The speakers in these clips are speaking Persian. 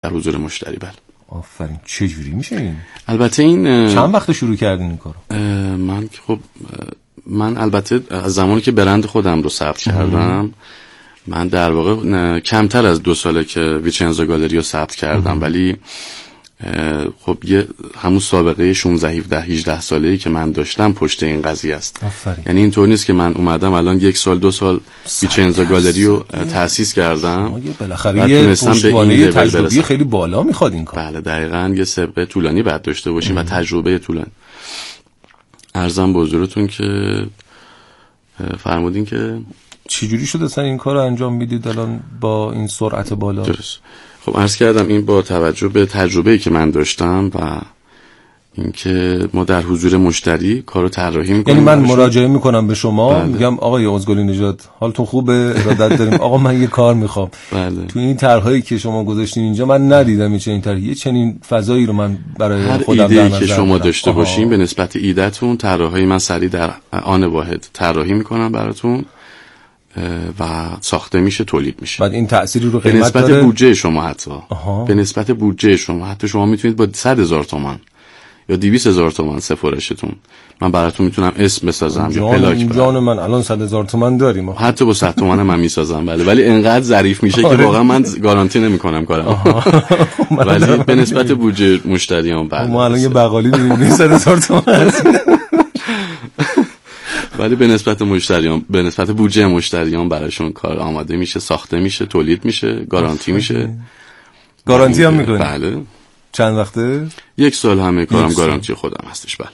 در حضور مشتری. بله. آفرین. چجوری میشه این؟ البته این چند وقت شروع کردین این کارو؟ من البته از زمانی که برند خودم رو ثبت کردم، من در واقع کمتر از 2 ساله که ویچنزا گالری رو ثبت کردم، ولی خب همون سابقه 16-17-18 ساله‌ای که من داشتم پشت این قضیه است. یعنی اینطور نیست که من اومدم الان 1 سال 2 سال ویچنزا گالری رو تأسیس کردم. بالاخره یه پشتوانه تجربی خیلی بالا میخواد این کار. بله دقیقاً، یه سابقه طولانی باید داشته باشیم و تجربه طولانی. عرضم به حضورتون که فرمودین که چجوری شده اصلا این کار رو انجام میدید الان با این سرعت بالا؟ درست. خب عرض کردم این با توجه به تجربه‌ای که من داشتم و اینکه ما در حضور مشتری کارو طراحی می‌کنیم. یعنی من مراجعه میکنم به شما، میگم آقای ازگلی نژاد حالتون خوبه، ارادت داریم، آقا من یه کار میخوام. تو این طرحایی که شما گذاشتین اینجا من ندیدم این طرحی، یه چنین فضایی رو من برای خودم در نظر که شما داشته باشین به نسبت ایده‌تون، طراحی من سریع در آن واحد طراحی میکنم براتون و ساخته میشه، تولید میشه. بعد این تأثیری رو به نسبت بودجه شما به نسبت بودجه شما حتی شما میتونید با 100,000 تومان یا 200,000 تومان سفارشتون من براتون میتونم اسم بسازم یا پلاک بدم. جان من الان 100,000 تومان داریم، حتی با 100 تومان من میسازم. ولی انقدر ظریف میشه که واقعا من گارانتی نمیکنم کارم. ولی به نسبت بودجه مشتریان ما الان یه بقالی داریم 100,000 تومان، ولی به نسبت مشتریان، به نسبت بودجه مشتریان براشون کار آماده میشه، ساخته میشه، تولید میشه، گارانتی میشه. گارانتی هم میکنی؟ بله. چند وقته؟ 1 سال همه کارم گارانتی خودم هستش. بله.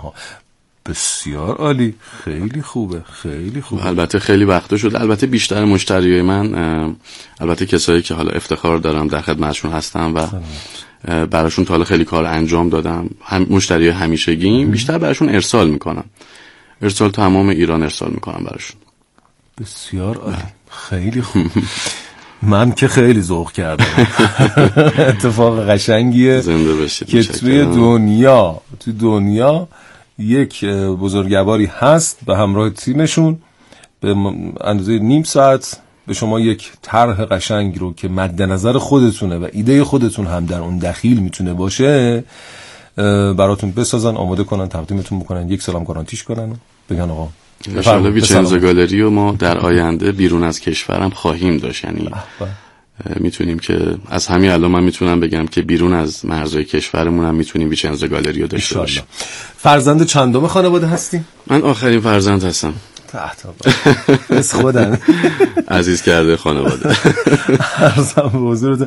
بسیار عالی، خیلی خوبه، خیلی خوبه. البته خیلی وقته شده. البته بیشتر مشتریای من، البته کسایی که حالا افتخار دارم در خدمتشون هستم و براشون تا حالا خیلی کار انجام دادم، مشتری همیشگیم، بیشتر براشون ارسال میکنم. ارسال تمام ایران ارسال میکنم براشون. بسیار عالی، خیلی خوب. من که خیلی ذوق کردم. اتفاق قشنگیه. زنده باشید. که توی دنیا یک بزرگواری هست به همراه تیمشون به اندازه نیم ساعت به شما یک طرح قشنگ رو که مد نظر خودتونه و ایده خودتون هم در اون دخیل میتونه باشه براتون بسازن، آماده کنن، تقدیمتون بکنن، 1 سال هم گارانتیش کنن و بگن آقا انشالله ویچنزا گالری رو ما در آینده بیرون از کشورم خواهیم داشت. یعنی میتونیم که از همین الان من میتونم بگم که بیرون از مرزهای کشورمون هم میتونیم ویچنزا گالری رو داشته باشیم. فرزند چندم خانواده هستین؟ من آخرین فرزند هستم. از خودم عزیز کرده خانواده. عرضم به حضورت.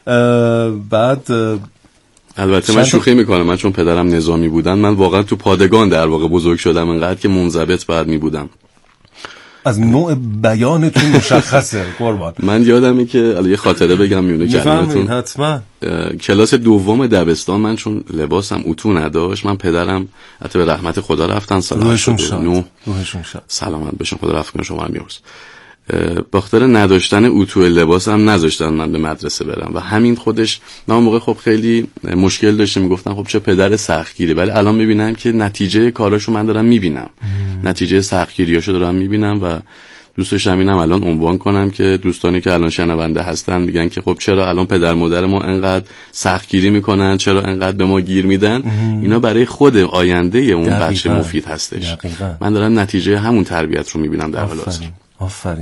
بعد البته من شوخی میکنم، من چون پدرم نظامی بودن من واقعا تو پادگان در واقع بزرگ شدم، انقدر که منضبط بعد میبودم. از نوع بیانتون مشخصه قربان. من یادمه که یه خاطره بگم میونه کلمتون. حتما. کلاس دوم دبستان من چون لباسم اتو نداشت، من پدرم حتی به رحمت خدا رفتن روحشون شاد. سلامت بشن، خدا رفت کنه شما هم بیامرز. بخاطر نداشتن اتو لباسم نذاشتن من به مدرسه برم و همین خودش من اون موقع خب خیلی مشکل داشتم، میگفتن خب چه پدر سختگیری، ولی الان میبینم که نتیجه کاراشو من دارم میبینم، نتیجه سختگیریاشو دارم میبینم و دوست داشتم اینم الان عنوان کنم که دوستانی که الان شنونده هستن میگن که خب چرا الان پدر مادر ما انقدر سختگیری میکنن، چرا انقدر به ما گیر میدن، اینا برای خود آینده اون بچه مفید هستش. من دارم نتیجه همون تربیت رو میبینم در حال حاضر. آفرین.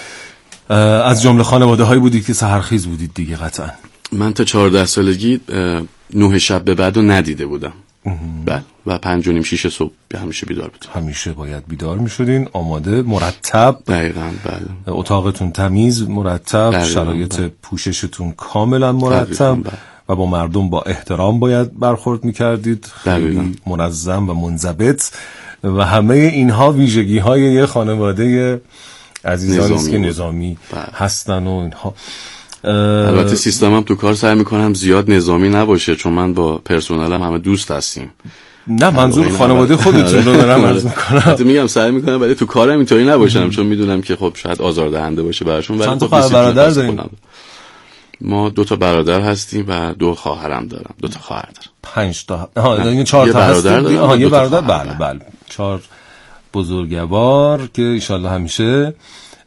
از جمله خانواده هایی بودید که سحرخیز بودید دیگه قطعا. من تا 14 سالگی 9 شب به بعد رو ندیده بودم. بله. و 5:30-6 صبح همیشه بیدار بودم. همیشه باید بیدار میشدین، آماده، مرتب. دقیقاً. بله. اتاقتون تمیز، مرتب، شرایط پوششتون کاملا مرتب و با مردم با احترام باید برخورد میکردید، خیلی منظم و منضبط و همه اینها ویژگی های یه خانواده عزیزانی است که نظامی هستن و اینها. البته سیستمم تو کار سعی میکنم زیاد نظامی نباشه چون من با پرسنلم همه دوست هستیم. نه منظور خانواده خودتون رو دارم عرض میکنم. البته میگم سعی میکنم ولی تو کارم اینطوری نباشم چون میدونم که خب شاید آزاردهنده باشه براشون. ولی چند تا برادر دارین؟ ما 2 تا برادر هستیم و 2 خواهرم دارم. 2 تا خواهر دارم. 5 تا. یعنی 4 تا هستیم. یه برادر. بله 4 بزرگوار که ان شاءالله همیشه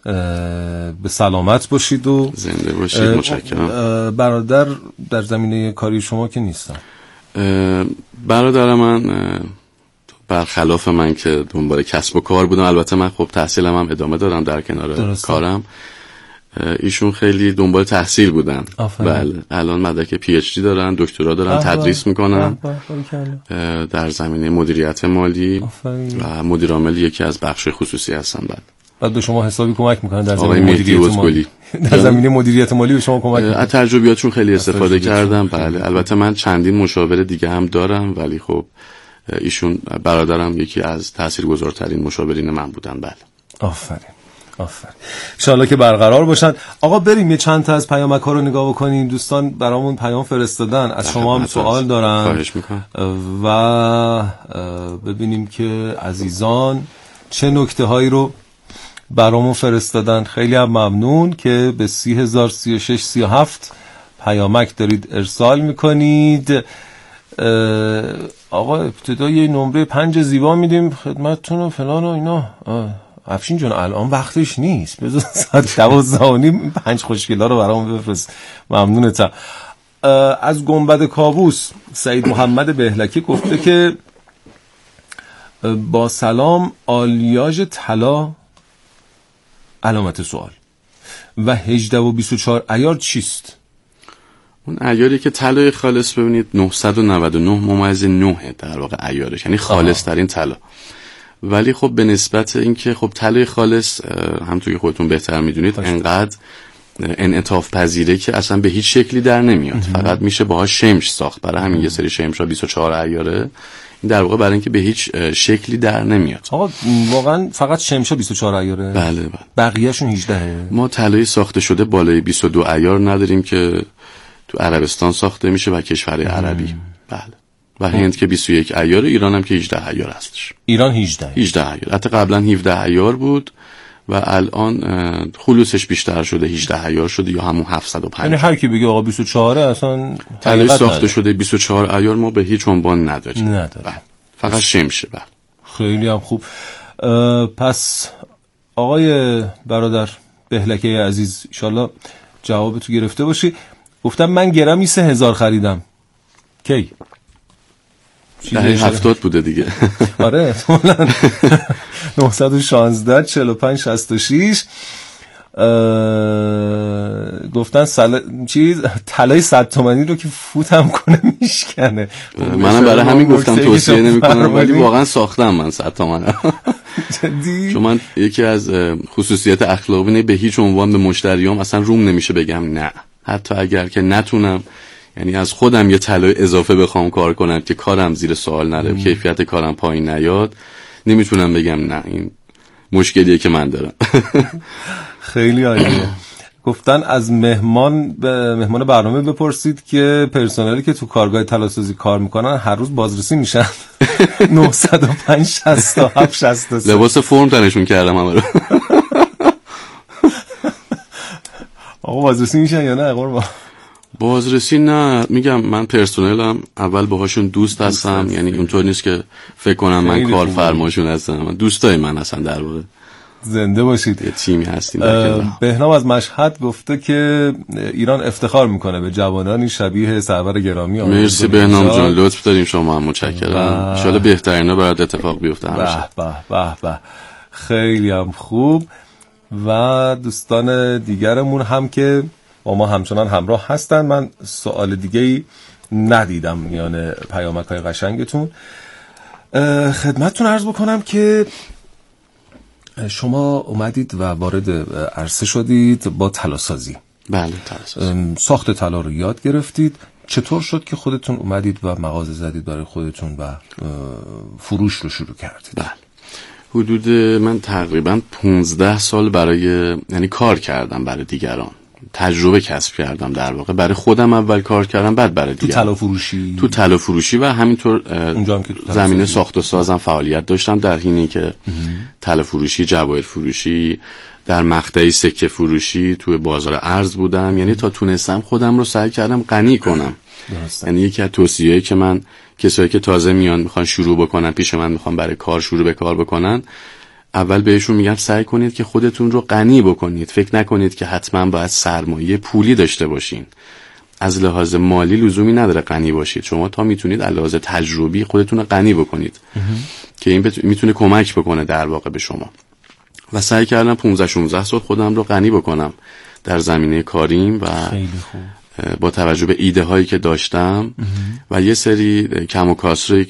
به سلامت باشید و زنده باشید. متشکرم. برادر در زمینه کاری شما که نیستن؟ برادر من برخلاف من که دنبال کسب و کار بودم، البته من خب تحصیلم هم ادامه دادم در کنار کارم، ایشون خیلی دنبال تحصیل بودن. بله، الان مدرک پی اچ دی دارن، دکترا دارن، تدریس میکنن در زمینه مدیریت مالی و مدیر عامل یکی از بخش خصوصی هستن. بعد به شما حسابی کمک میکنن در زمینه مدیریت مالی. در زمینه مدیریت مالی به شما کمک میکنن. از تجربیاتشون خیلی استفاده کردم. بله، البته من چندین مشاور دیگه هم دارم، ولی خب ایشون برادرم یکی از تاثیرگذارترین مشاورین من بودن. بله. آفرین. انشالله که برقرار باشن. آقا بریم یه چند تا از پیامک‌ها رو نگاه بکنیم. دوستان برامون پیام فرستادن، از شما هم سوال دارن. خواهش میکنم. و ببینیم که عزیزان چه نکته هایی رو برامون فرستادن. خیلی هم ممنون که به 30,036,37 پیامک دارید ارسال میکنید. آقا ابتدا یه نمره 5 زیبا میدیم خدمتتون و فلان و اینا. افشین جان الان وقتش نیست، بذار ساعت 12:30 5 خوشگلا رو برام بفرست. ممنونتم. از گنبد کابوس سعید محمد بهلکی گفته که با سلام، آلیاژ طلا علامت سوال و 18 و 24 عیار چیست؟ اون عیاری که طلای خالص ببینید 999.9 در واقع عیارش، یعنی خالص ترین طلا. ولی خب به نسبت اینکه خب طلای خالص همونطور که خودتون بهتر میدونید انقدر انعطاف پذیره که اصلا به هیچ شکلی در نمیاد. فقط میشه باهاش شمش ساخت. برای همین یه سری شمش‌ها 24 عیاره. این در واقع برای اینکه به هیچ شکلی در نمیاد. آقا واقعا فقط شمش‌ها 24 عیاره؟ بله. بقیه‌شون 18. ما طلای ساخته شده بالای 22 عیار نداریم که تو عربستان ساخته میشه و کشور عربی. بله. و هند که 21 عیار، ایران هم که 18 عیار هستش. ایران 18 عیار. حتی قبلا 17 عیار بود و الان خلوصش بیشتر شده، 18 عیار شده یا همون 705. یعنی هر کی بگه آقا 24 اصلا طلای ساخته شده 24 عیار ما به هیچ عنوان نداریم. فقط شمشه. بله. خیلی هم خوب. پس آقای برادر بهلکی عزیز ان شاءالله جواب تو گرفته باشی. گفتم من گرمی 3000 خریدم. کی؟ دهه 70 بوده دیگه. آره احتمالاً 916 45 66. گفتن طلای 100 تومانی رو که فوتم کنه میشکنه. منم برای همین گفتم توصیه نمی‌کنم، ولی واقعا ساختم من 100 تومانه. چون من یکی از خصوصیت اخلاقی اینه به هیچ عنوان به مشتریام اصلا روم نمیشه بگم نه، حتی اگر که نتونم، یعنی از خودم یه طلای اضافه بخوام کار کنم که کارم زیر سوال نره، کیفیت کارم پایین نیاد، نمیتونم بگم نه. این مشکلیه که من دارم. خیلی عالیه. گفتن از مهمان برنامه بپرسید که پرسنلی که تو کارگاه طلاسازی کار میکنن هر روز بازرسی میشن. 905 67 63. لباس فرم تنشون کردم همه رو. آقا بازرسی میشن یا نه قربان؟ بازرسی نه، میگم من پرسنلم اول باهاشون دوست هستم، یعنی اونطور نیست که فکر کنم من کارفرماشون هستم، من دوستای من هستن. در واقع زنده باشید. یه تیمی هستیم. بهنام از مشهد گفته که ایران افتخار میکنه به جوانانی شبیه سرور گرامی. مرسی بهنام جان، لطف داریم شما هم. متشکرم. ان شاءالله بهترینا برات اتفاق بیفته همیشه. به خیلی هم خوب. و دوستان دیگرمون هم که با ما همچنان همراه هستن. من سوال دیگه‌ای ندیدم میان پیامک‌های قشنگتون. خدمتتون عرض بکنم که شما اومدید و وارد عرصه شدید با طلاسازی. بله، طلاسازی. ساخت طلا رو یاد گرفتید. چطور شد که خودتون اومدید و مغازه زدید برای خودتون و فروش رو شروع کردید؟ بله. حدود من تقریبا 15 سال یعنی کار کردم برای دیگران. تجربه کسب کردم در واقع. برای خودم اول کار کردم، بعد برای دیگران. تو طلا فروشی و همینطور زمینه ساخت و سازم فعالیت داشتم، در حینی که طلا فروشی، جواهر فروشی، در مقطعی سکه فروشی تو بازار ارز بودم. یعنی تا تونستم خودم رو سعی کردم غنی کنم. یعنی یکی از توصیه‌ای که من کسایی که تازه میان میخوان شروع بکنن پیش من، میخوان برای کار شروع به کار بکنن، اول بهشون میگم سعی کنید که خودتون رو غنی بکنید. فکر نکنید که حتما باید سرمایه پولی داشته باشین. از لحاظ مالی لزومی نداره غنی باشید. شما تا میتونید از لحاظ تجربی خودتون رو غنی بکنید که این میتونه کمک بکنه در واقع به شما. و سعی کردم 15-16 سال خودم رو غنی بکنم در زمینه کاریم و خیلی خوب. با توجه به ایده هایی که داشتم و یه سری کم و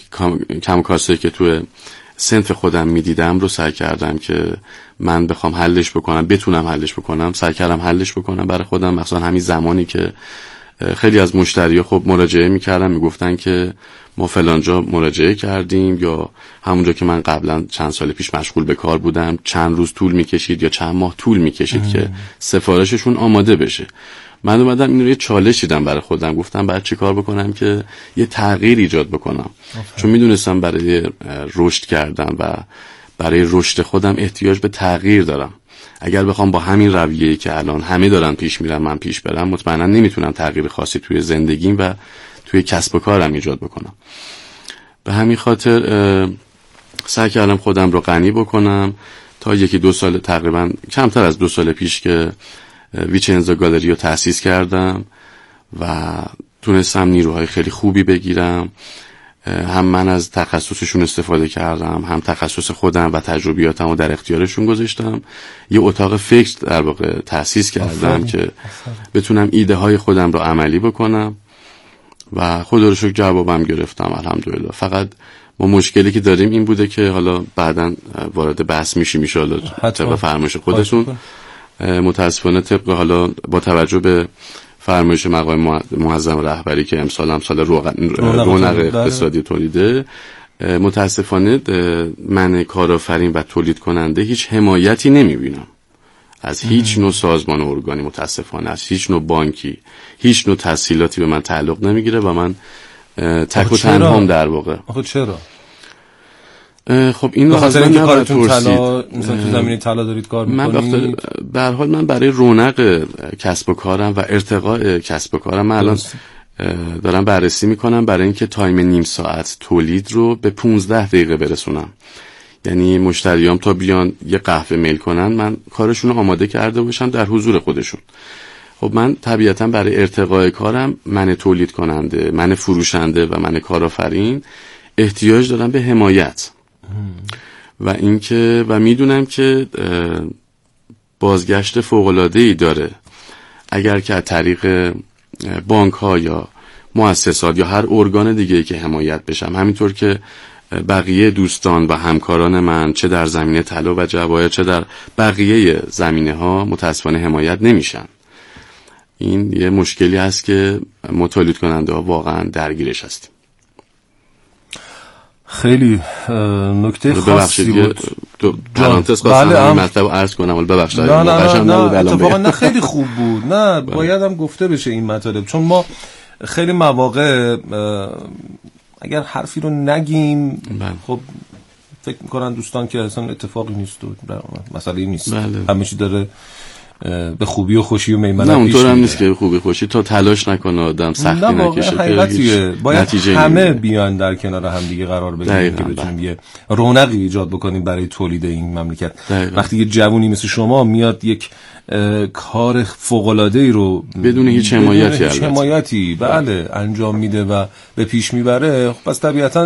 کاسری که توی صنف خودم میدیدم رو سعی کردم که من بخوام حلش بکنم، بتونم حلش بکنم. سعی کردم حلش بکنم برای خودم، مثلا همین زمانی که خیلی از مشتری‌ها خب مراجعه میکردن میگفتن که ما فلانجا مراجعه کردیم، یا همونجا که من قبلا چند سال پیش مشغول به کار بودم چند روز طول میکشید یا چند ماه طول میکشید که سفارششون آماده بشه. من اومدم این رو یه چالش دیدم برای خودم، گفتم باید چی کار بکنم که یه تغییر ایجاد بکنم. چون میدونستم برای رشد کردن و برای رشد خودم احتیاج به تغییر دارم. اگر بخوام با همین رویه‌ای که الان همه دارن پیش میرن من پیش برم، مطمئنا نمیتونم تغییر خاصی توی زندگیم و توی کسب و کارم ایجاد بکنم. به همین خاطر سعی کردم خودم رو غنی بکنم تا 1-2 سال، تقریبا کمتر از 2 سال پیش که ویچنزا گالری رو تأسیس کردم و تونستم نیروهای خیلی خوبی بگیرم. هم من از تخصصشون استفاده کردم، هم تخصص خودم و تجربیاتم رو در اختیارشون گذاشتم. یه اتاق فکر در واقع تأسیس کردم که بتونم ایده های خودم رو عملی بکنم و خدا رو شکر جوابم گرفتم الحمدلله. فقط ما مشکلی که داریم این بوده که حالا بعداً وارد بحث میشیم ان شاء الله طبق فرمایش خودتون. متاسفانه طبق حالا با توجه به فرمایش مقام معظم رهبری که امسال هم سال رونق اقتصادی تولیده، متاسفانه من کارآفرین و تولید کننده هیچ حمایتی نمیبینم از هیچ نوع سازمان و ارگانی، متاسفانه از هیچ نوع بانکی، هیچ نوع تسهیلاتی به من تعلق نمیگیره و من تک و تنهام در واقع. آخه چرا؟ خب این رو از من کارتون طلا، مثلا تو زمینه طلا دارید کار می‌کنید. به هر حال من برای رونق کسب و کارم و ارتقاء کسب و کارم من الان دارم بررسی میکنم برای اینکه تایم نیم ساعت تولید رو به 15 دقیقه برسونم. یعنی مشتریام تا بیان یه قهوه میل کنن من کارشون رو آماده کرده باشم در حضور خودشون. خب من طبیعتا برای ارتقاء کارم، من تولید کننده، من فروشنده و من کارآفرین احتیاج دارم به حمایت و اینکه و میدونم که بازگشت فوق‌العاده‌ای داره اگر که از طریق بانک ها یا مؤسسات یا هر ارگان دیگه‌ای که حمایت بشم. همینطور که بقیه دوستان و همکاران من چه در زمینه طلا و جواهر چه در بقیه زمینه ها متاسفانه حمایت نمیشن. این یه مشکلی هست که ما تولید کننده ها واقعا درگیرش هستیم. خیلی نکته خاصی بود. پرانتز خواستم این مطلب عرض کنم، ولی ببخشید نه اتفاقا نه خیلی خوب بود. نه باید هم گفته بشه این مطالب، چون ما خیلی مواقع اگر حرفی رو نگیم خب فکر میکنن دوستان که اصلا اتفاقی نیست و مسئله نیست، همه چی داره به خوبی و خوشی و میمنت پیش میره. نه اونطور هم نیست که خوبی خوشی تا تلاش نکنه آدم سختی نکشه که باید همه بیان در کنار هم دیگه قرار بگیریم که بتونیم یه رونقی ایجاد بکنیم برای تولید این مملکت. وقتی یه جوونی مثل شما میاد یک کار فوق‌العاده‌ای رو بدون هیچ حمایتی بله انجام میده و به پیش میبره، خب پس طبیعتاً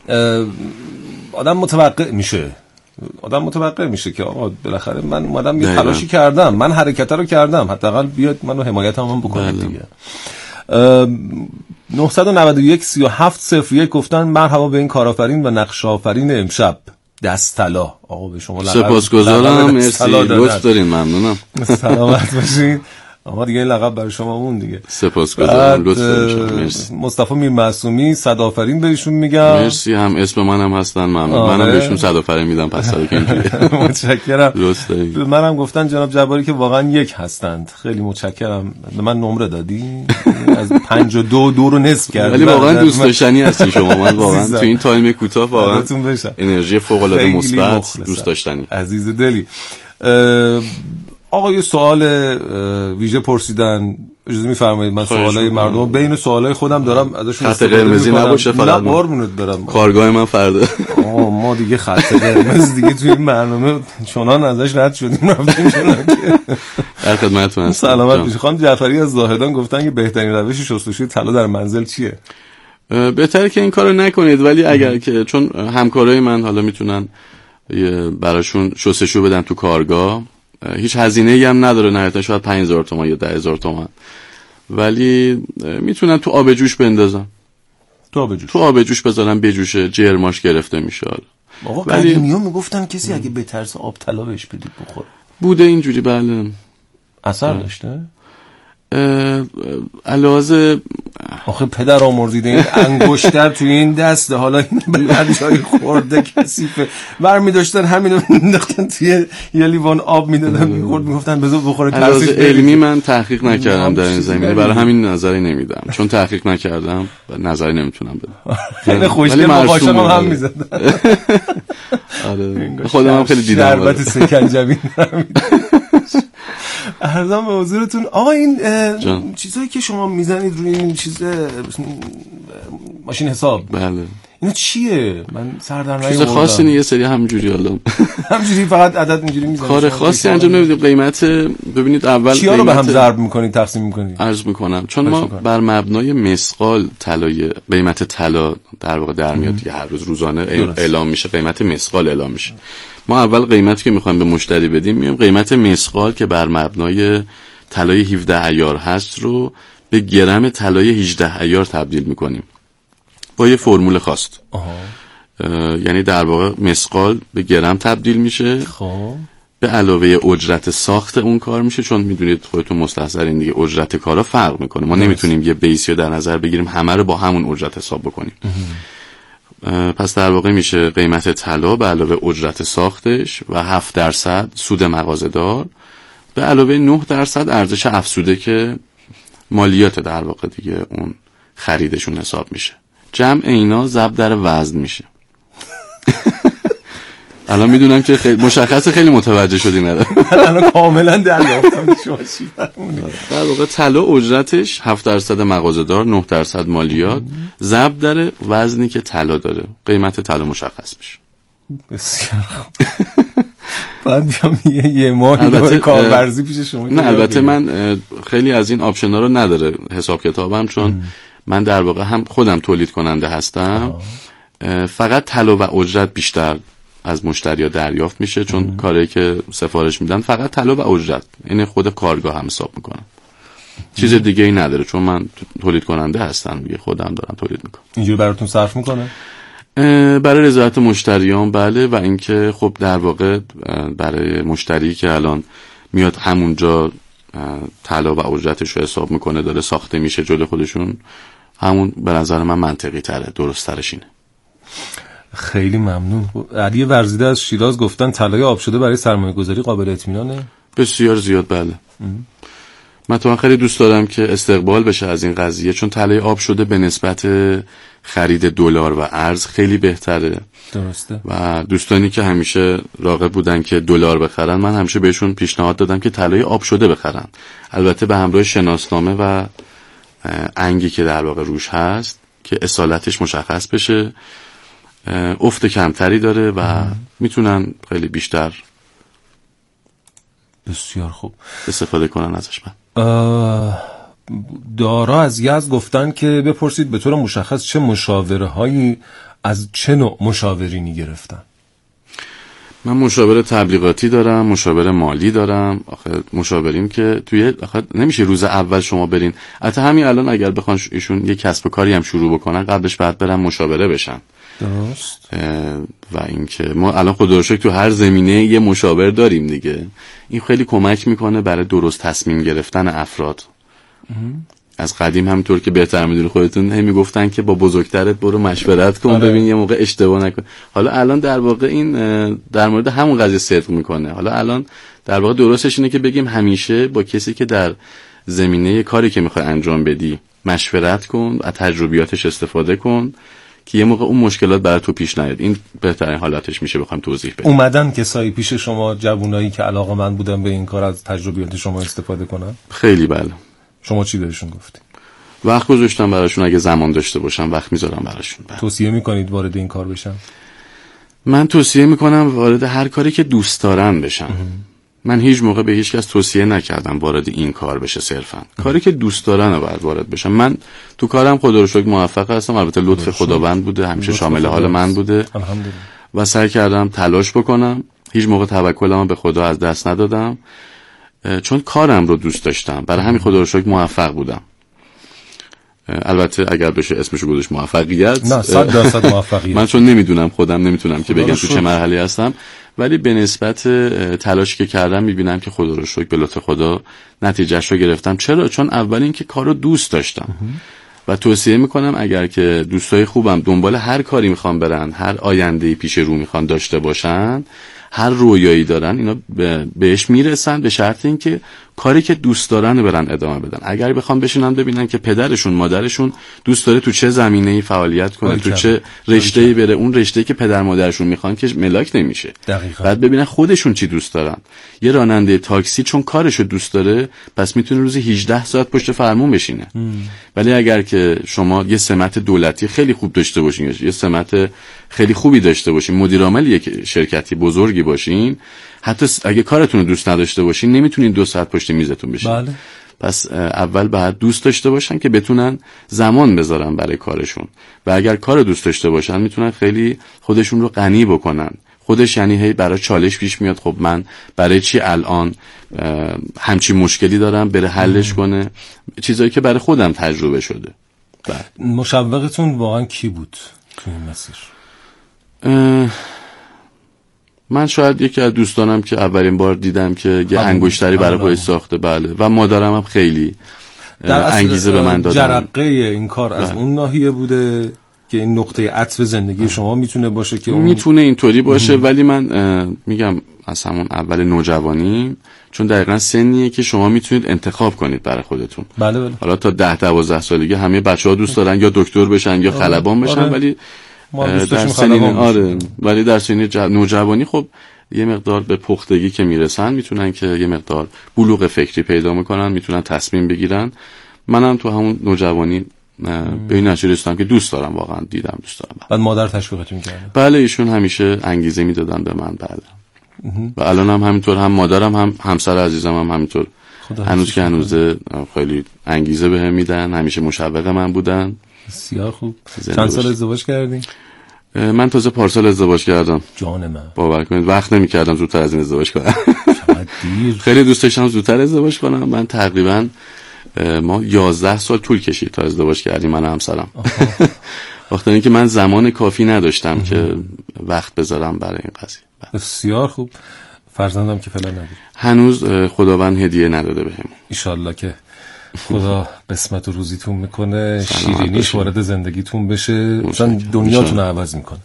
آدم متوقع میشه که آقا بالاخره من اومدم یه تلاشی کردم، من حرکت رو کردم، حداقل بیاد منو حمایت هم بکنید دیگه. 991 3701 گفتن مرحبا به این کارآفرین و نقش آفرین امشب دستطلا. آقا به شما سپاسگزارم، مرسی، لطف دارین، ممنونم. سلامت باشین. اما دیگه این لقب برای شما مون دیگه. سپاسگزارم، لطف دارین. مرسی. مصطفی میر معصومی صدآفرین بهشون میگم. مرسی، هم اسم منم هستن، ممنون. منم بهشون صدآفرین میدم پس که اینجوریه. متشکرم. لطف دارین. منم گفتن جناب جباری که واقعا یک هستند. خیلی متشکرم. به من نمره دادی. از 52 2 رو نصف کردی. ولی واقعا دوست داشتنی هستی شما. من واقعا تو این تایم کوتاه واقعا انرژی فوق العاده مثبت، دوست داشتنی. عزیز دلی. آقا یه سوال ویژه پرسیدن، اجازه می‌فرمایید من سوالای مردم بین سوالای خودم دارم ازشون خط قرمزی نباشه فقط. نه قربونت برم. کارگاه من فردا. ما دیگه خط قرمز دیگه توی این برنامه چنان ازش رد شدیم رفتیم چنان که در خدمتتون هستم. سلامت باشید. خانم جعفری از زاهدان گفتن که بهترین روش شستشوی طلا در منزل چیه؟ بهتره که این کارو نکنید، ولی اگر که چون همکارای من حالا میتونن براشون شستشو بدن تو کارگاه، هیچ هزینه‌ای هم نداره، نهایتا شاید 5000 تومان یا 10000 تومان، ولی میتونن تو آب جوش بندازن. تو آب جوش بذارن بجوشه، جرماش گرفته میشه. آقا قدیمی‌ها میگفتن کسی اگه به ترس آب طلا بهش بدید بخوره. بوده اینجوری، بله. اثر داشته؟ علاوه آخه پدر آمرزیده این انگشتر توی این دسته، حالا این به هر جایی خورده کثیفه، برمی داشتن همینو مینداختن توی یه لیوان آب میدادن میخورد، میگفتن بذار بخوره ترسش. علمی من تحقیق نکردم در این زمینه، برای همین نظری نمیدم، چون تحقیق نکردم و نظری نمیتونم بدم. خیلی خوشگل مقاشم هم میزدن. آره خودم هم خیلی دیدم شربت سکنجبین ارزم به حضورتون. آقا این چیزایی که شما میزنید روی این چیز ماشین حساب، بله اینا چیه؟ من سردرنگ چیز خاصی نیست، یه سری همینجوری حالا همینجوری فقط عدد اینجوری میزنید، کار خاصی انجام نمیدید. قیمت ببینید اول چیا رو به هم ضرب میکنید تقسیم میکنید؟ عرض میکنم چون ما بر مبنای مسقال طلای قیمت طلا در واقع در میاد دیگه، هر روز روزانه اعلام میشه، قیمت مسقال اعلام میشه. ما اول قیمتی که میخوایم به مشتری بدیم میایم قیمت مسقال که بر مبنای طلای 17 عیار هست رو به گرم طلای 18 عیار تبدیل میکنیم با یه فرمول خاص. یعنی در واقع مسقال به گرم تبدیل میشه، خب به علاوه اجرت ساخت اون کار میشه، چون میدونید خودتون مستحضرین دیگه اجرت کارا فرق میکنه، ما نمیتونیم یه بیسی رو در نظر بگیریم همه رو با همون اجرت حساب بکنیم. پس در واقع میشه قیمت طلا به علاوه اجرت ساختش و 7% سود مغازه‌دار به علاوه 9% ارزش افزوده که مالیات در واقع دیگه اون خریدشون حساب میشه. جمع اینا ضرب در وزن میشه. الان میدونم که خیلی مشخصه، خیلی متوجه شدی نه؟ الان کاملا دریافتم شما چی فرمودید. در واقع طلا اجرتش 7% مغازه‌دار، 9% مالیات، ضرب در وزنی که طلا داره، قیمت طلا مشخص میشه. بسیار بعد یه ماهی کارورزی پیش شما. نه البته من خیلی از این آپشن‌ها رو نداره حساب کتابم، چون من در واقع هم خودم تولید کننده هستم. فقط طلا و اجرت بیشتر از مشتری‌ها دریافت میشه، چون کاری که سفارش میدن فقط طلا و اجرت، یعنی خود کارگاه هم حساب میکنم، چیز دیگه ای نداره، چون من تولید کننده هستم دیگه، خودم دارم تولید میکنم. اینجوری براتون صرف میکنه؟ برای رضایت مشتریان بله، و اینکه خب در واقع برای مشتری که الان میاد همونجا طلا و اجرتش رو حساب میکنه، داره ساخته میشه جلوی خودشون، همون به نظر من منطقی تره، درست ترش اینه. خیلی ممنون. علی ورزیده از شیراز گفتن طلای آب شده برای سرمایه گذاری قابل اطمینانه؟ بسیار زیاد بله. من تو خیلی دوست دارم که استقبال بشه از این قضیه، چون طلای آب شده به نسبت خرید دلار و ارز خیلی بهتره. درسته. و دوستانی که همیشه راغب بودن که دلار بخرن، من همیشه بهشون پیشنهاد دادم که طلای آب شده بخرن، البته به همراه شناسنامه و انگی که در واقع روش هست که اصالتش مشخص بشه، افت کمتری داره و میتونن خیلی بیشتر بسیار خوب استفاده کنن ازش. دارا از یزد گفتن که بپرسید به طور مشخص چه مشاوره هایی از چه نوع مشاورینی گرفتن؟ من مشاور تبلیغاتی دارم، مشاور مالی دارم. آخه مشاوریم که توی نمیشه روز اول شما برین، حتی همین الان اگر بخوان ایشون یک کسب و کاری هم شروع بکنن، قبلش بعد برن مشاوره بشن. درست. و اینکه ما الان خدا رو شکر تو هر زمینه یه مشاور داریم دیگه، این خیلی کمک میکنه برای درست تصمیم گرفتن افراد. از قدیم همینطور که بهتر میدونی خودتون، هم میگفتن که با بزرگترت برو مشورت کن، ببین یه موقع اشتباه نکن. حالا الان در واقع این در مورد همون قضیه صدق میکنه. حالا الان در واقع درستش اینه که بگیم همیشه با کسی که در زمینه کاری که میخوای انجام بدی مشورت کن، از تجربیاتش استفاده کن که یه موقع اون مشکلات برای تو پیش نیاد. این بهترین حالتش میشه بخوام توضیح بدم. اومدن کسایی پیش شما، جوونایی که علاقه‌مند بودن به این کار، از تجربیات شما استفاده کنن؟ خیلی بله. شما چی بهشون گفتید؟ وقت گذاشتم براشون، اگه زمان داشته باشم وقت میذارم براشون. توصیه میکنید وارد این کار بشن؟ من توصیه میکنم وارد هر کاری که دوست دارن بشن. من هیچ موقع به هیچ کس توصیه نکردم وارد این کار بشه، صرفا کاری که دوست دارن رو باید وارد بشن. من تو کارم خدا رو شکر موفق هستم، البته لطف خداوند بوده، همیشه شامل حال من بوده الحمدلله. و سعی کردم تلاش بکنم، هیچ موقع توکلم به خدا از دست ندادم، چون کارم رو دوست داشتم، برای همین خدا رو شکر موفق بودم. البته اگر بشه اسمشو گذاشت موفقیت، نه 100% موفقیت. من چون نمیدونم، خودم نمیتونم که بگم تو چه مرحله هستم، ولی به نسبت تلاشی که کردم میبینم که خدا رو شکر به لطف خدا نتیجهش رو گرفتم. چرا؟ چون اول اینکه کارو دوست داشتم و توصیه میکنم اگر که دوستای خوبم دنبال هر کاری میخوان برن، هر آینده‌ای پیش رو میخوان داشته باشن، هر رویایی دارن، اینا بهش میرسن به شرط اینکه کاری که دوست دارن برن ادامه بدن. اگر بخوام بشینن ببینن که پدرشون مادرشون دوست داره تو چه زمینه‌ای فعالیت کنه، تو چه رشته‌ای بره، اون رشته‌ای که پدر مادرشون میخوان که ملاک نمیشه. دقیقاً. بعد ببینن خودشون چی دوست دارن. یه راننده تاکسی چون کارشو دوست داره پس میتونه روزی 18 ساعت پشت فرمون بشینه. ولی اگر که شما یه سمت دولتی خیلی خوب داشته باشین، یه سمت خیلی خوبی داشته باشین، مدیر عامل یک شرکتی بزرگی باشین، حتی اگه کارتون رو دوست نداشته باشین نمیتونین 2 ساعت پشت میزتون بشین. بله. پس اول باید دوست داشته باشن که بتونن زمان بذارن برای کارشون، و اگر کار دوست داشته باشن میتونن خیلی خودشون رو غنی بکنن. خودش یعنی هی برای چالش پیش میاد، خب من برای چی الان همچین مشکلی دارم، بره حلش کنه، چیزایی که برای خودم تجربه شده. مشوقتون واقعا کی بود تو این مسیر؟ من شاید یکی از دوستانم که اولین بار دیدم که یه انگشتری برای خودش ساخته، بله، و مادرم هم خیلی انگیزه به من دادن. جرقه این کار از اون ناحیه بوده که این نقطه عطف زندگی شما میتونه باشه که میتونه اینطوری باشه، ولی من میگم از همون اول نوجوانی، چون دقیقاً سنیه که شما میتونید انتخاب کنید برای خودتون. بله. حالا تا 10-12 سالگی همه بچه‌ها دوست دارن یا دکتر بشن یا خلبان بشن، ولی در سنین ولی در سنین نوجوانی خب یه مقدار به پختگی که میرسن میتونن که یه مقدار بلوغ فکری پیدا میکنن، میتونن تصمیم بگیرن. منم تو همون نوجوانی به این نتیجه رسیدم که دوست دارم، واقعا دیدم دوست دارم. بعد مادر تشویقتون کرد؟ بله، ایشون همیشه انگیزه میدادن به من. بله. و الان هم همینطور، هم مادرم هم همسر عزیزم هم همینطور، هنوز که هنوزه خیلی انگیزه بهم میدن، همیشه مشوق من بودن. بسیار خوب. چند سال ازدواج کردین؟ من تازه پارسال ازدواج کردم. جان من، باور کنید وقت نمی‌کردم زودتر از این ازدواج کنم. چقدر دیر. خیلی دوست داشتم زودتر ازدواج کنم. من تقریبا ما 11 سال طول کشید تا ازدواج کردیم من و همسرم. وقتی اینکه من زمان کافی نداشتم که وقت بذارم برای این قضیه. بسیار خوب. فرزندم که فعلا نداری؟ هنوز خداوند هدیه نداده بهم. ان شاءالله که خدا قسمت و روزیتون میکنه، شیرینیش وارد زندگیتون بشه، مثلا دنیاتون رو عوض میکنه.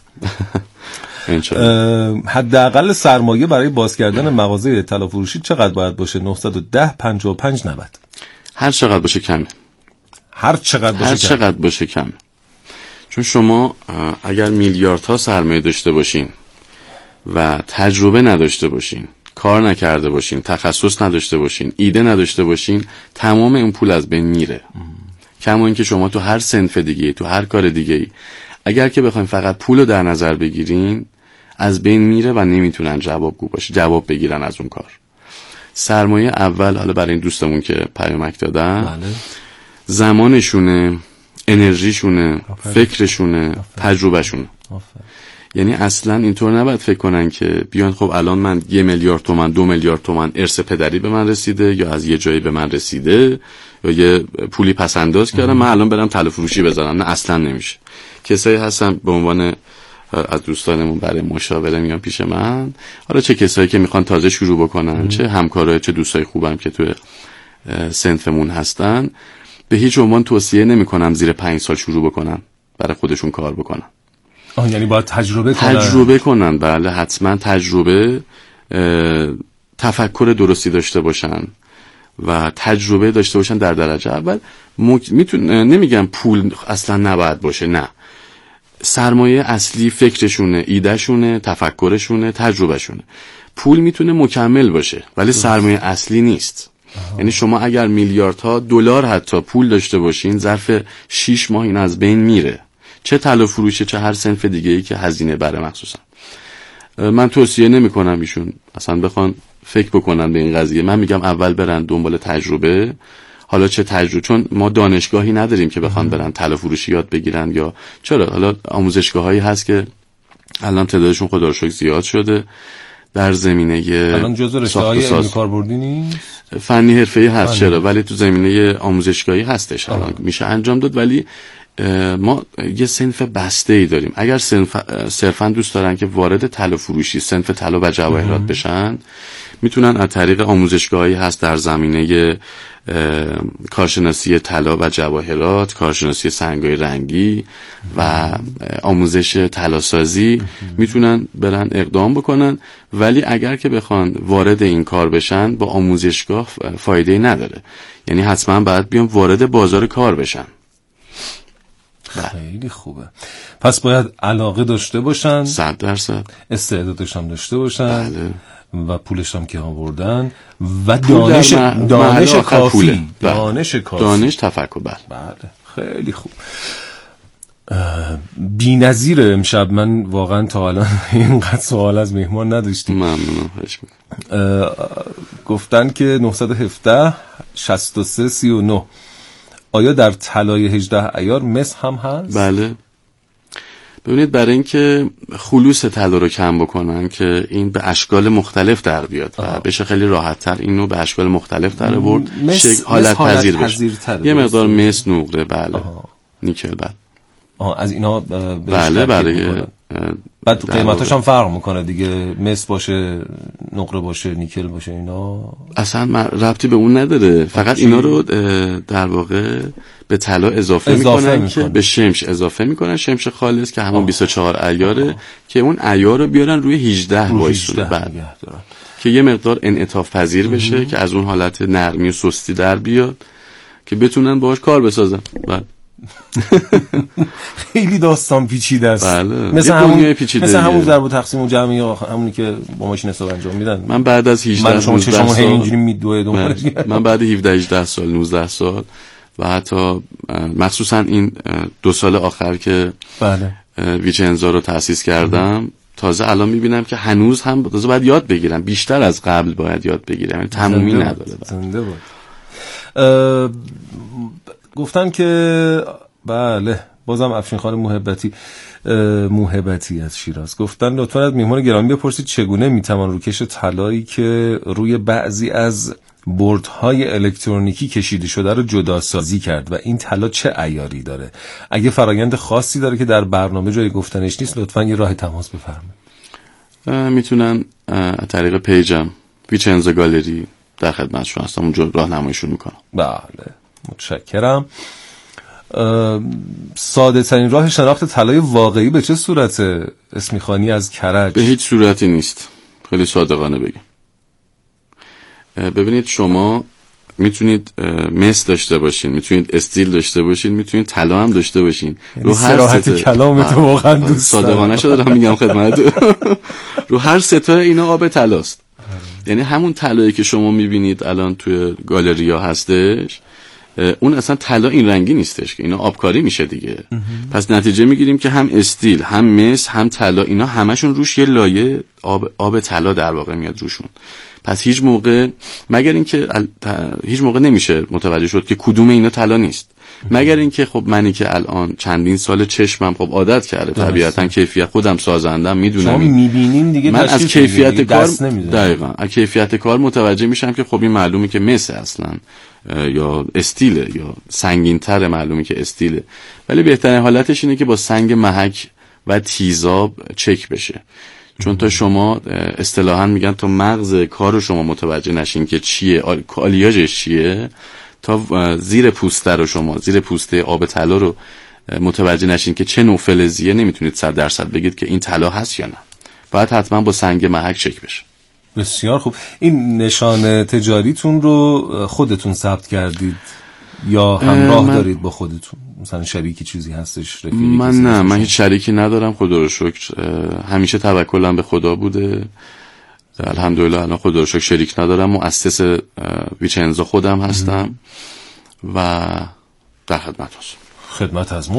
حداقل سرمایه برای باز کردن مغازه اطلاع فروشی چقدر باید باشه؟ 910 55 90. هر چقدر باشه کمه. هر چقدر باشه کمه. چون شما اگر میلیاردها سرمایه داشته باشین و تجربه نداشته باشین، کار نکرده باشین، تخصص نداشته باشین، ایده نداشته باشین، تمام این پول از بین میره. کما اینکه شما تو هر صنف دیگه، تو هر کار دیگه، اگر که بخواین فقط پولو در نظر بگیرین، از بین میره و نمیتونن جواب بگیرن از اون کار. سرمایه اول، حالا برای این دوستمون که پیامک دادن، زمانشونه، انرژیشونه، فکرشونه، تجربهشونه. یعنی اصلا اینطور نباید فکر کنن که بیان خب الان من 1 میلیارد تومان 2 میلیارد تومان ارث پدری به من رسیده یا از یه جایی به من رسیده یا یه پولی پس انداز کردم، من الان برم طلا فروشی بزنم. نه، اصلا نمیشه. کسایی هستن به عنوان از دوستانمون برای مشاوره میان پیش من، حالا چه کسایی که میخوان تازه شروع بکنن، چه همکارای، چه دوستای خوبم که تو صنفمون هستن، به هیچ عنوان توصیه نمیکنم زیر 5 سال شروع بکنن برای خودشون کار بکنن. یعنی باید تجربه کنن. بله، حتما تجربه، تفکر درستی داشته باشن و تجربه داشته باشن در درجه اول. نمیگم پول اصلا نباید باشه، نه. سرمایه اصلی فکرشونه، ایدهشونه، تفکرشونه، تجربهشونه. پول میتونه مکمل باشه ولی سرمایه اصلی نیست. یعنی شما اگر میلیاردها دلار حتی پول داشته باشین، ظرف 6 ماه این از بین میره، چه طلا فروشه چه هر صنف دیگه ای که هزینه بره. مخصوصا من توصیه نمی کنم ایشون اصلا بخوان فکر بکنن به این قضیه. من میگم اول برن دنبال تجربه، حالا چه تجربه، چون ما دانشگاهی نداریم که بخوان برن طلا فروشی یاد بگیرن، یا چرا حالا آموزشگاهایی هست که الان تعدادشون خدا رو شکر زیاد شده در زمینه الان جزء رشته‌های علمی کاربردی نیست، فنی حرفه‌ای هست چرا، ولی تو زمینه آموزشگاهی هستش الان میشه انجام داد. ولی ما یه صنف بسته‌ای داریم. اگر صرفا دوست دارن که وارد طلا فروشی، صنف طلا و جواهرات بشن، میتونن از طریق آموزشگاهی هست در زمینه کارشناسی طلا و جواهرات، کارشناسی سنگ‌های رنگی و آموزش طلاسازی میتونن برن اقدام بکنن. ولی اگر که بخوان وارد این کار بشن با آموزشگاه فایده‌ای نداره، یعنی حتما باید بیان وارد بازار کار بشن. خیلی خوبه. پس باید علاقه داشته باشن، 100%، استعدادش هم داشته باشن، بله. و پولش هم که آوردن و دانش کافی، دانش کافی، دانش تفکر. بله خیلی خوب. بی‌نظیره امشب. من واقعا تا الان اینقدر سوال از مهمان نداشتیم. ممنونم. گفتن که 917 63 39 آیا در طلای 18 عیار مس هم هست؟ بله. ببینید برای اینکه خلوص طلا رو کم بکنن که این به اشکال مختلف در بیاد و بشه خیلی راحت‌تر اینو به اشکال مختلف در آورد، حالت پذیر بشه. یه مقدار مس، نقره، بله، نیکل، بله. از اینا بله برای بعد قیمتاش هم فرق میکنه دیگه، مس باشه، نقره باشه، نیکل باشه، اینا اصلا ربطی به اون نداره. فقط اینا رو در واقع به طلا اضافه میکنن که به شمش اضافه میکنن، شمش خالص که همون 24 عیاره، که اون عیار رو بیارن روی 18 وایسونه بعد که یه مقدار انعطاف پذیر بشه که از اون حالت نرمی و سستی در بیاد که بتونن باهاش کار بسازن. بعد خیلی داستان پیچیده است. بله. مثل همون ضرب و تقسیم و جمعی، همونی که با ماشین حساب انجام میدن. من بعد از 18 سال اینجوری میدوه دنبالش، من بعد 17 18 سال 19 سال و حتی مخصوصا این 2 سال آخر که بله ویچنزا رو تأسیس کردم، تازه الان میبینم که هنوز هم تازه باید یاد بگیرم، بیشتر از قبل باید یاد بگیرم، یعنی تمومی نداره. زنده بود. گفتن که بله، بازم افشین خان موهبتی از شیراز گفتن لطفاً از میهمان گرامی بپرسید چگونه میتوان روکش طلایی که روی بعضی از بردهای الکترونیکی کشیده شده رو جدا سازی کرد و این طلا چه عیاری داره؟ اگه فرایند خاصی داره که در برنامه جای گفتنش نیست لطفاً یه راه تماس بفرمایید. میتونن از طریق پیجم ویچنزا گالری در خدمتشون هستم، اونجا راهنماییشون میکنم. بله متشکرم. ساده ترین راه شناخت طلای واقعی به چه صورته؟ اسمی خانی از کرج. به هیچ صورتی نیست، خیلی صادقانه بگم. ببینید شما میتونید مس داشته باشین، میتونید استیل داشته باشین، میتونید طلا هم داشته باشین. رو هر سطح کلام تو واقعا دوست صادقانه شده دارم میگم خدمت. رو هر سطح اینا آب طلاست. یعنی همون طلایی که شما میبینید الان توی گالریا هستش، اون اصلا طلا این رنگی نیستش که اینا آبکاری میشه دیگه. پس نتیجه میگیریم که هم استیل، هم مس، هم طلا، اینا همشون روش یه لایه آب طلا در واقع میاد روشون. پس هیچ موقع مگر اینکه هیچ موقع نمیشه متوجه شد که کدوم اینا طلا نیست، مگر اینکه خب منی که الان چندین سال چشمم خب عادت کرده، طبیعتا کیفیت خودم سازندم، میدونم شما میبینیم دیگه، من از کیفیت کار دقیقاً از کیفیت کار متوجه میشم که خب این معلومه که مس اصلا یا استیله یا سنگین‌تر، معلومه که استیله. ولی بهترین حالتش اینه که با سنگ محک و تیزاب چک بشه، چون تا شما اصطلاحاً میگن تا مغز کار رو شما متوجه نشین که چیه، آلیاژش چیه، تا زیر پوسته رو شما، زیر پوسته آب طلا رو متوجه نشین که چه نوع فلزیه، نمیتونید 100% بگید که این طلا هست یا نه. باید حتما با سنگ محک چک بشه. بسیار خوب. این نشان تجاریتون رو خودتون ثبت کردید یا همراه دارید با خودتون؟ مثلا شریکی چیزی هستش؟ من هیچ شریکی ندارم، خدا رو شکر. همیشه توکلم به خدا بوده الحمدلله الان خدا رو شکر شریک ندارم، مؤسس ویچنزا خودم هستم و در خدمت هستم. خدمت از